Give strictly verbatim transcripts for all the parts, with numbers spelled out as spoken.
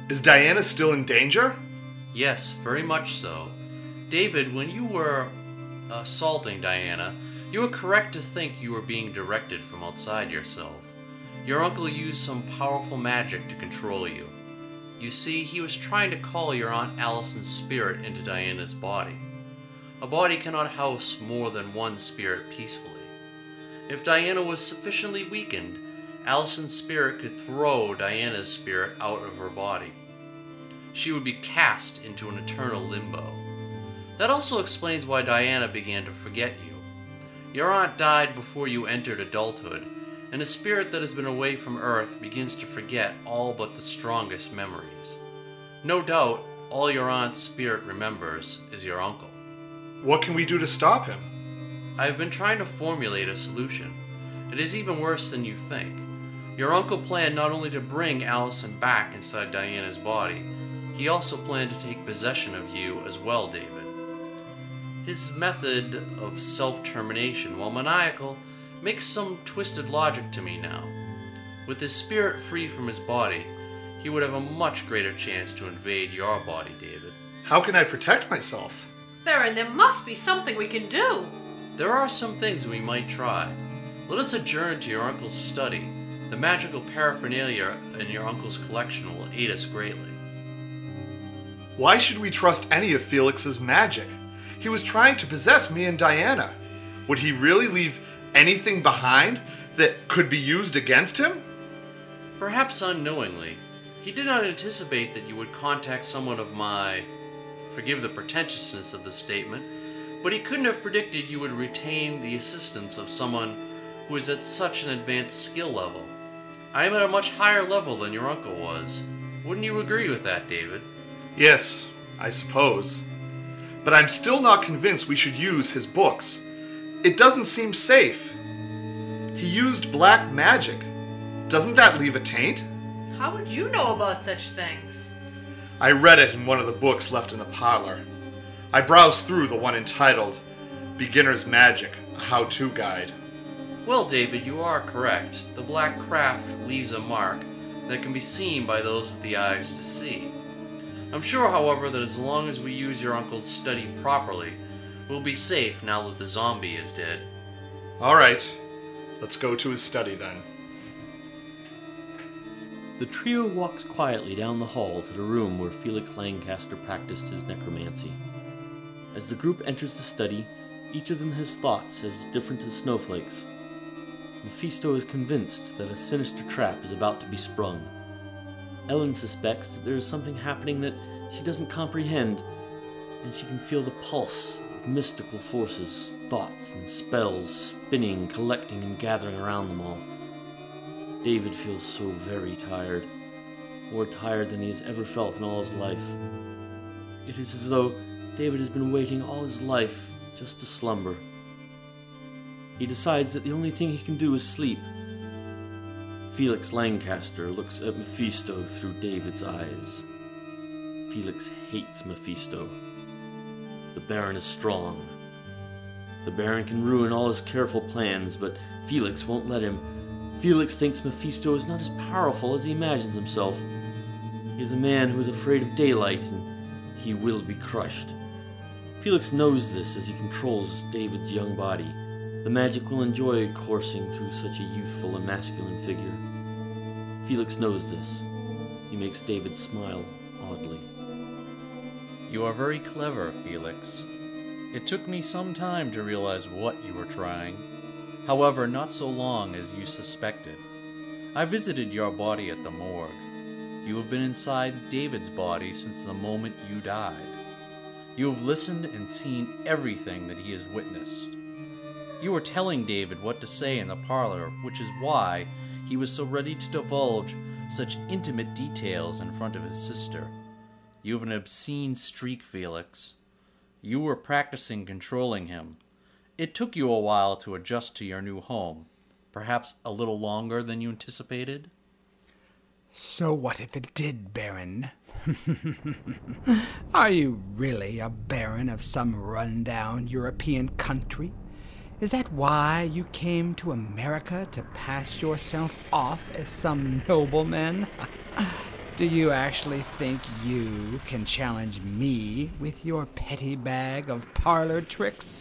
Is Diana still in danger? Yes, very much so. David, when you were assaulting Diana, you were correct to think you were being directed from outside yourself. Your uncle used some powerful magic to control you. You see, he was trying to call your Aunt Allison's spirit into Diana's body. A body cannot house more than one spirit peacefully. If Diana was sufficiently weakened, Allison's spirit could throw Diana's spirit out of her body. She would be cast into an eternal limbo. That also explains why Diana began to forget you. Your aunt died before you entered adulthood, and a spirit that has been away from Earth begins to forget all but the strongest memories. No doubt, all your aunt's spirit remembers is your uncle. What can we do to stop him? I have been trying to formulate a solution. It is even worse than you think. Your uncle planned not only to bring Allison back inside Diana's body, he also planned to take possession of you as well, David. His method of self-termination, while maniacal, makes some twisted logic to me now. With his spirit free from his body, he would have a much greater chance to invade your body, David. How can I protect myself? Baron, there must be something we can do. There are some things we might try. Let us adjourn to your uncle's study. The magical paraphernalia in your uncle's collection will aid us greatly. Why should we trust any of Felix's magic? He was trying to possess me and Diana. Would he really leave anything behind that could be used against him? Perhaps unknowingly. He did not anticipate that you would contact someone of my... Forgive the pretentiousness of the statement, but he couldn't have predicted you would retain the assistance of someone who is at such an advanced skill level. I am at a much higher level than your uncle was. Wouldn't you agree with that, David? Yes, I suppose. But I'm still not convinced we should use his books. It doesn't seem safe. He used black magic. Doesn't that leave a taint? How would you know about such things? I read it in one of the books left in the parlor. I browsed through the one entitled Beginner's Magic, a how-to guide. Well, David, you are correct. The black craft leaves a mark that can be seen by those with the eyes to see. I'm sure, however, that as long as we use your uncle's study properly, we'll be safe now that the zombie is dead. All right, let's go to his study then. The trio walks quietly down the hall to the room where Felix Lancaster practiced his necromancy. As the group enters the study, each of them has thoughts as different as snowflakes. Mephisto is convinced that a sinister trap is about to be sprung. Ellen suspects that there is something happening that she doesn't comprehend, and she can feel the pulse of mystical forces, thoughts and spells spinning, collecting, and gathering around them all. David feels so very tired, more tired than he has ever felt in all his life. It is as though David has been waiting all his life just to slumber. He decides that the only thing he can do is sleep. Felix Lancaster looks at Mephisto through David's eyes. Felix hates Mephisto. The Baron is strong. The Baron can ruin all his careful plans, but Felix won't let him. Felix thinks Mephisto is not as powerful as he imagines himself. He is a man who is afraid of daylight, and he will be crushed. Felix knows this as he controls David's young body. The magic will enjoy coursing through such a youthful and masculine figure. Felix knows this. He makes David smile oddly. You are very clever, Felix. It took me some time to realize what you were trying. However, not so long as you suspected. I visited your body at the morgue. You have been inside David's body since the moment you died. You have listened and seen everything that he has witnessed. You were telling David what to say in the parlor, which is why he was so ready to divulge such intimate details in front of his sister. You have an obscene streak, Felix. You were practicing controlling him. It took you a while to adjust to your new home, perhaps a little longer than you anticipated. So what if it did, Baron? Are you really a baron of some run-down European country? Is that why you came to America to pass yourself off as some nobleman? Do you actually think you can challenge me with your petty bag of parlor tricks?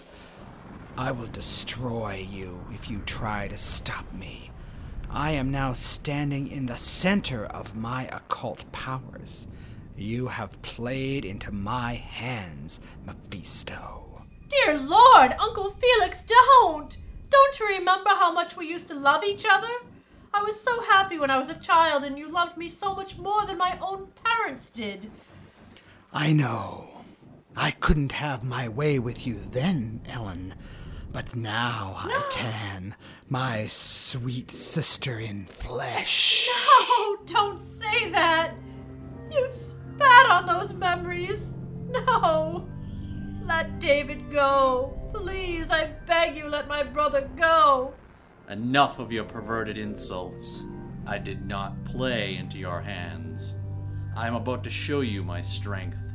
I will destroy you if you try to stop me. I am now standing in the center of my occult powers. You have played into my hands, Mephisto. Dear Lord, Uncle Felix, don't! Don't you remember how much we used to love each other? I was so happy when I was a child, and you loved me so much more than my own parents did. I know. I couldn't have my way with you then, Ellen. But now No. I can, my sweet sister in flesh. No, don't say that. You spat on those memories. No. Let David go. Please, I beg you, let my brother go. Enough of your perverted insults. I did not play into your hands. I am about to show you my strength.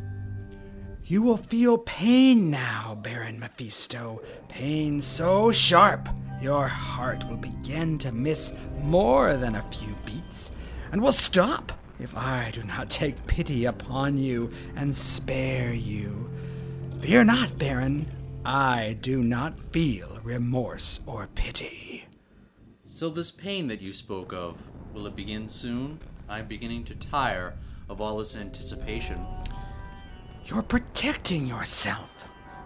You will feel pain now, Baron Mephisto. Pain so sharp, your heart will begin to miss more than a few beats, and will stop if I do not take pity upon you and spare you. Fear not, Baron. I do not feel remorse or pity. So this pain that you spoke of, will it begin soon? I'm beginning to tire of all this anticipation. You're protecting yourself.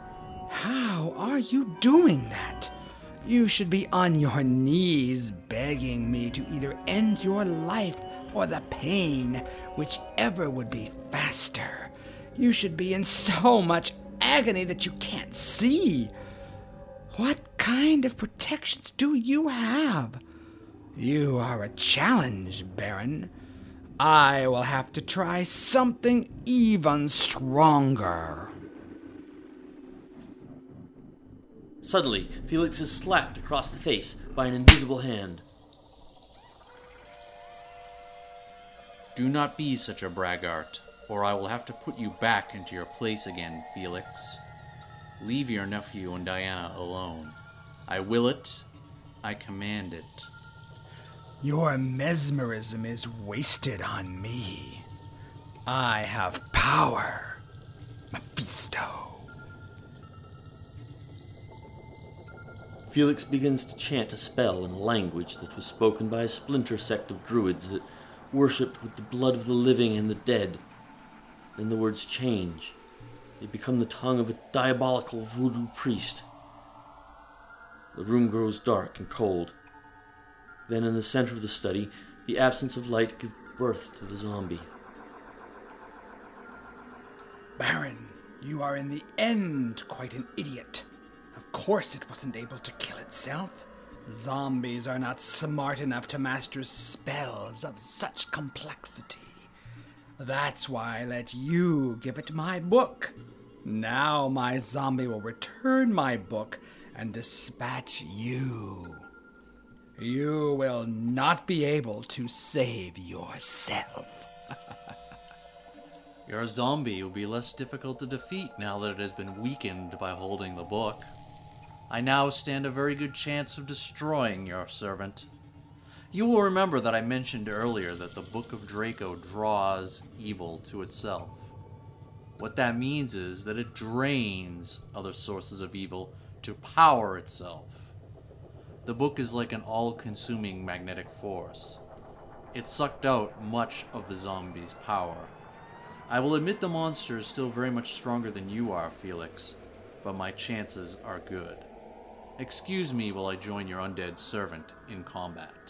How are you doing that? You should be on your knees begging me to either end your life or the pain, whichever would be faster. You should be in so much agony that you can't see. What kind of protections do you have? You are a challenge, Baron. I will have to try something even stronger. Suddenly, Felix is slapped across the face by an invisible hand. Do not be such a braggart, or I will have to put you back into your place again, Felix. Leave your nephew and Diana alone. I will it. I command it. Your mesmerism is wasted on me. I have power, Mephisto. Felix begins to chant a spell in a language that was spoken by a splinter sect of druids that worshipped with the blood of the living and the dead. Then the words change. They become the tongue of a diabolical voodoo priest. The room grows dark and cold. Then in the center of the study, the absence of light gives birth to the zombie. Baron, you are in the end quite an idiot. Of course it wasn't able to kill itself. Zombies are not smart enough to master spells of such complexity. That's why I let you give it my book. Now my zombie will return my book and dispatch you. You will not be able to save yourself. Your zombie will be less difficult to defeat now that it has been weakened by holding the book. I now stand a very good chance of destroying your servant. You will remember that I mentioned earlier that the Book of Draco draws evil to itself. What that means is that it drains other sources of evil to power itself. The book is like an all-consuming magnetic force. It sucked out much of the zombie's power. I will admit the monster is still very much stronger than you are, Felix, but my chances are good. Excuse me while I join your undead servant in combat.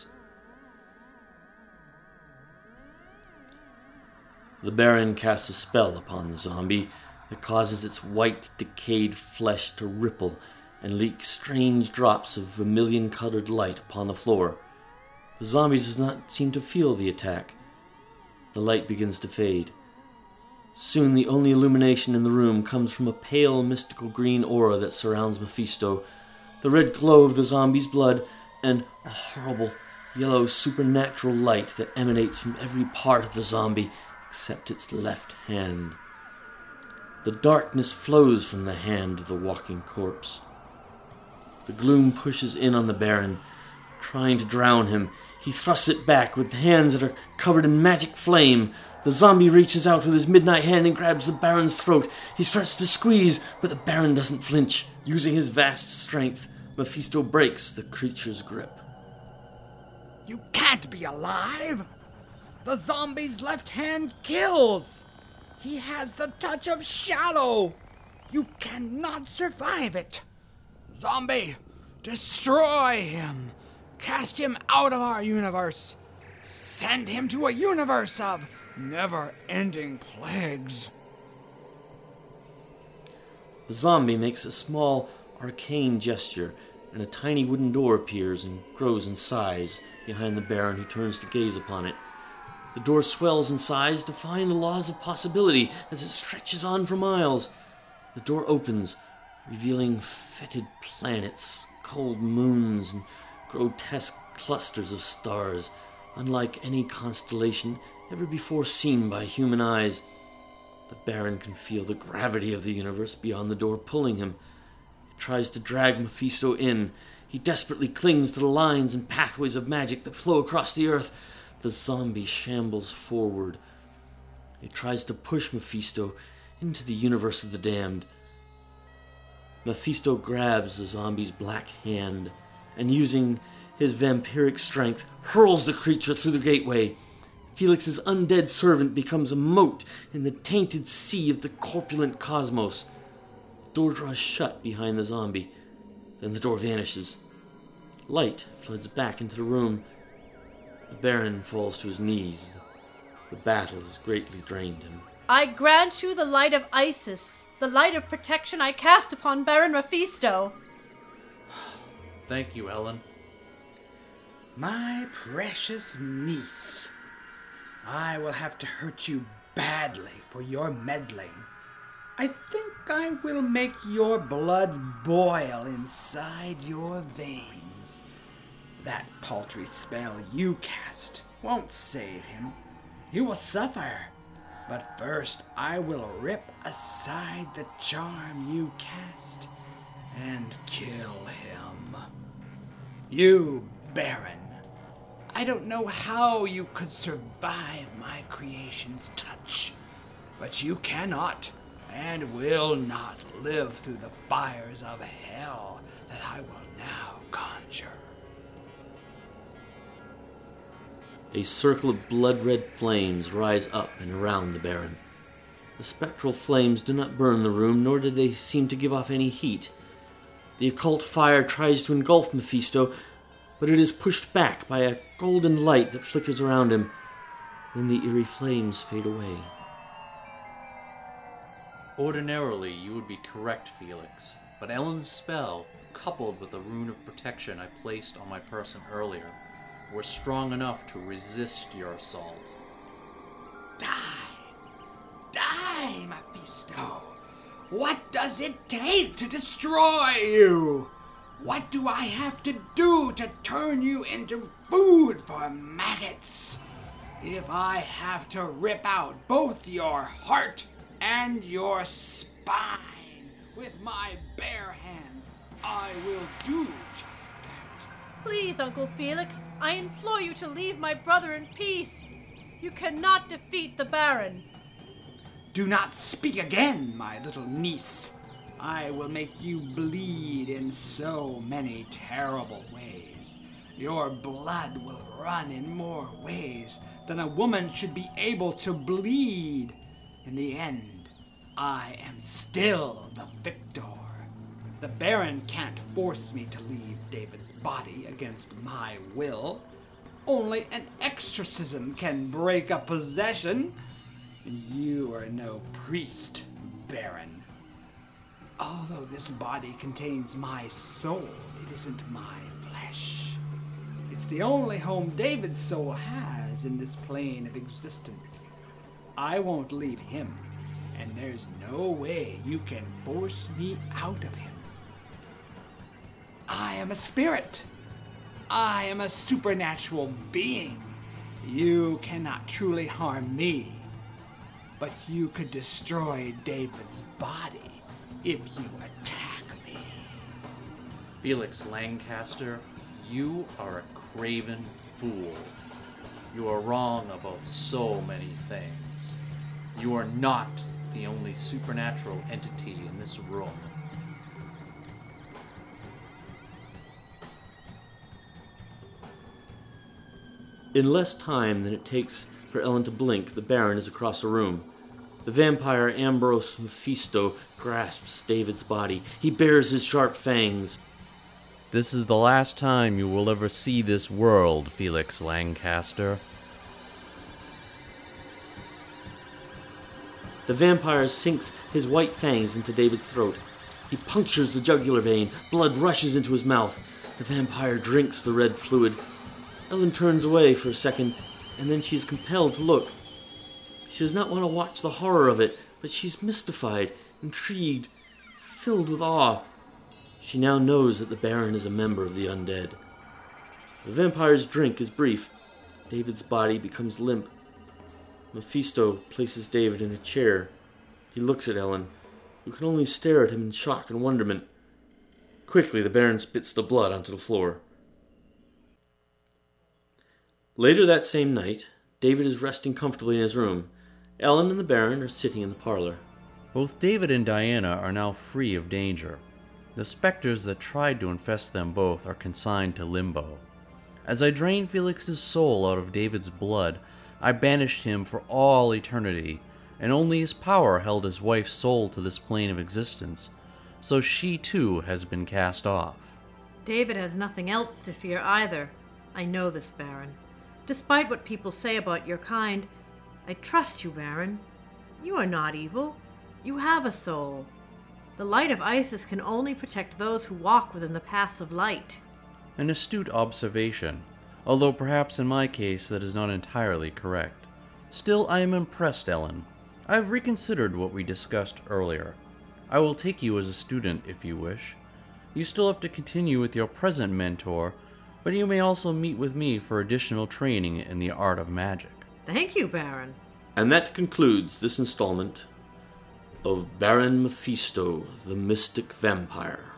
The Baron casts a spell upon the zombie that causes its white, decayed flesh to ripple and leak strange drops of vermilion-colored light upon the floor. The zombie does not seem to feel the attack. The light begins to fade. Soon the only illumination in the room comes from a pale, mystical green aura that surrounds Mephisto, the red glow of the zombie's blood, and a horrible, yellow, supernatural light that emanates from every part of the zombie except its left hand. The darkness flows from the hand of the walking corpse. The gloom pushes in on the Baron, trying to drown him. He thrusts it back with hands that are covered in magic flame. The zombie reaches out with his midnight hand and grabs the Baron's throat. He starts to squeeze, but the Baron doesn't flinch. Using his vast strength, Mephisto breaks the creature's grip. You can't be alive! The zombie's left hand kills! He has the touch of Shadow! You cannot survive it! Zombie, destroy him! Cast him out of our universe! Send him to a universe of never-ending plagues! The zombie makes a small, arcane gesture, and a tiny wooden door appears and grows in size behind the Baron, who turns to gaze upon it. The door swells in size, defying the laws of possibility as it stretches on for miles. The door opens, revealing fetid planets, cold moons, and grotesque clusters of stars, unlike any constellation ever before seen by human eyes. The Baron can feel the gravity of the universe beyond the door pulling him. He tries to drag Mephisto in. He desperately clings to the lines and pathways of magic that flow across the earth. The zombie shambles forward. He tries to push Mephisto into the universe of the damned. Mephisto grabs the zombie's black hand and, using his vampiric strength, hurls the creature through the gateway. Felix's undead servant becomes a mote in the tainted sea of the corpulent cosmos. The door draws shut behind the zombie. Then the door vanishes. Light floods back into the room. The Baron falls to his knees. The battle has greatly drained him. I grant you the light of Isis, the light of protection I cast upon Baron Mephisto. Thank you, Ellen. My precious niece, I will have to hurt you badly for your meddling. I think I will make your blood boil inside your veins. That paltry spell you cast won't save him. He will suffer. But first I will rip aside the charm you cast and kill him. You, Baron, I don't know how you could survive my creation's touch, but you cannot and will not live through the fires of hell that I will now conjure. A circle of blood-red flames rise up and around the Baron. The spectral flames do not burn the room, nor do they seem to give off any heat. The occult fire tries to engulf Mephisto, but it is pushed back by a golden light that flickers around him. Then the eerie flames fade away. Ordinarily, you would be correct, Felix, but Ellen's spell, coupled with the rune of protection I placed on my person earlier, were strong enough to resist your assault. Die! Die, Mephisto! What does it take to destroy you? What do I have to do to turn you into food for maggots? If I have to rip out both your heart and your spine with my bare hands, I will do just that. Please, Uncle Felix, I implore you to leave my brother in peace. You cannot defeat the Baron. Do not speak again, my little niece. I will make you bleed in so many terrible ways. Your blood will run in more ways than a woman should be able to bleed. In the end, I am still the victor. The Baron can't force me to leave David's body against my will. Only an exorcism can break a possession. You are no priest, Baron. Although this body contains my soul, it isn't my flesh. It's the only home David's soul has in this plane of existence. I won't leave him, and there's no way you can force me out of him. I am a spirit. I am a supernatural being. You cannot truly harm me, but you could destroy David's body if you attack me. Felix Lancaster, you are a craven fool. You are wrong about so many things. You are not the only supernatural entity in this room. In less time than it takes for Ellen to blink, the Baron is across the room. The vampire Ambrose Mephisto grasps David's body. He bares his sharp fangs. This is the last time you will ever see this world, Felix Lancaster. The vampire sinks his white fangs into David's throat. He punctures the jugular vein. Blood rushes into his mouth. The vampire drinks the red fluid. Ellen turns away for a second, and then she is compelled to look. She does not want to watch the horror of it, but she's mystified, intrigued, filled with awe. She now knows that the Baron is a member of the undead. The vampire's drink is brief. David's body becomes limp. Mephisto places David in a chair. He looks at Ellen, who can only stare at him in shock and wonderment. Quickly, the Baron spits the blood onto the floor. Later that same night, David is resting comfortably in his room. Ellen and the Baron are sitting in the parlor. Both David and Diana are now free of danger. The specters that tried to infest them both are consigned to limbo. As I drained Felix's soul out of David's blood, I banished him for all eternity, and only his power held his wife's soul to this plane of existence, so she too has been cast off. David has nothing else to fear either. I know this, Baron. Despite what people say about your kind, I trust you, Baron. You are not evil. You have a soul. The light of Isis can only protect those who walk within the paths of light. An astute observation, although perhaps in my case that is not entirely correct. Still, I am impressed, Ellen. I have reconsidered what we discussed earlier. I will take you as a student if you wish. You still have to continue with your present mentor, but you may also meet with me for additional training in the art of magic. Thank you, Baron. And that concludes this installment of Baron Mephisto, the Mystic Vampire.